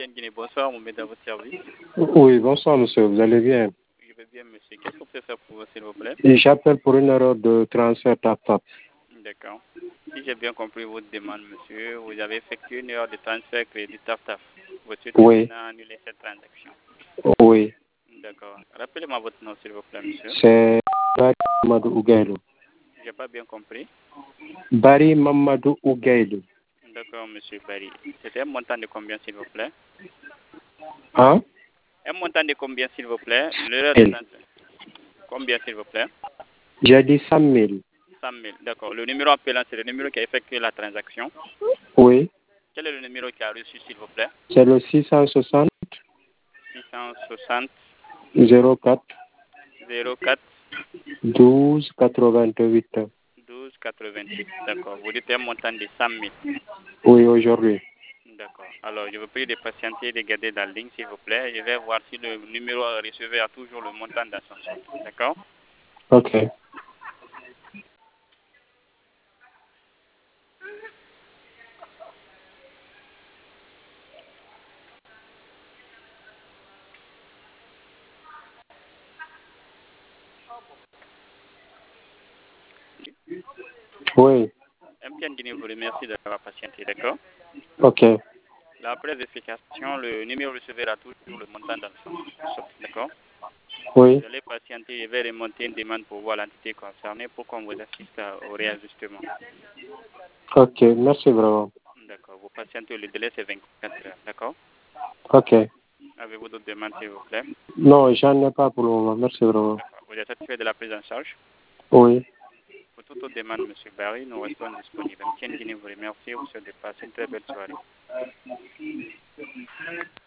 Guinée, bonsoir, mon à votre service. Oui, bonsoir monsieur, vous allez bien? Je vais bien, monsieur. Qu'est-ce qu'on peut faire pour vous, s'il vous plaît? J'appelle pour une erreur de transfert TAP. D'accord. Si j'ai bien compris votre demande, monsieur, vous avez effectué une erreur de transfert crédit TAF. Vous souhaitez Oui, maintenant annuler cette transaction. oui. D'accord. Rappelez-moi votre nom, s'il vous plaît, monsieur. C'est Barry Mamadou Ougaïlou. J'ai pas bien compris. Barry Mamadou Ougaïlou. D'accord, monsieur Barry. C'était un montant de combien, s'il vous plaît? Hein? Un montant de combien, s'il vous plaît? L'erreur de transfert. Combien, s'il vous plaît? J'ai dit 100 000. 100 000. D'accord. Le numéro appelant, c'est le numéro qui a effectué la transaction. Oui. Quel est le numéro qui a reçu, s'il vous plaît? C'est le 660 660 04 04 12 88. 12 88. D'accord. Vous dites un montant de 100 000. Oui, aujourd'hui. D'accord. Alors, je vous prie de patienter et de garder dans la ligne, s'il vous plaît. Je vais voir si le numéro recevé a toujours le montant dans son solde. D'accord? Ok. Oui. MTN Guinée vous remercie d'avoir patienté. D'accord? Ok. Après vérification, le numéro recevra toujours le montant dans son solde. D'accord? Oui. Vous allez patienter, je vais remonter une demande pour voir l'entité concernée pour qu'on vous assiste au réajustement. Ok, merci vraiment. D'accord. Vous patientez, le délai c'est 24 heures. D'accord? Ok. Avez-vous d'autres demandes, s'il vous plaît? Non, j'en ai pas pour le moment. Merci vraiment. D'accord. Vous êtes satisfait de la prise en charge? Oui. Pour toute autre demande, M. Barry, nous restons disponibles. MTN Guinée vous remercie. Vous souhaite de passer une très belle soirée.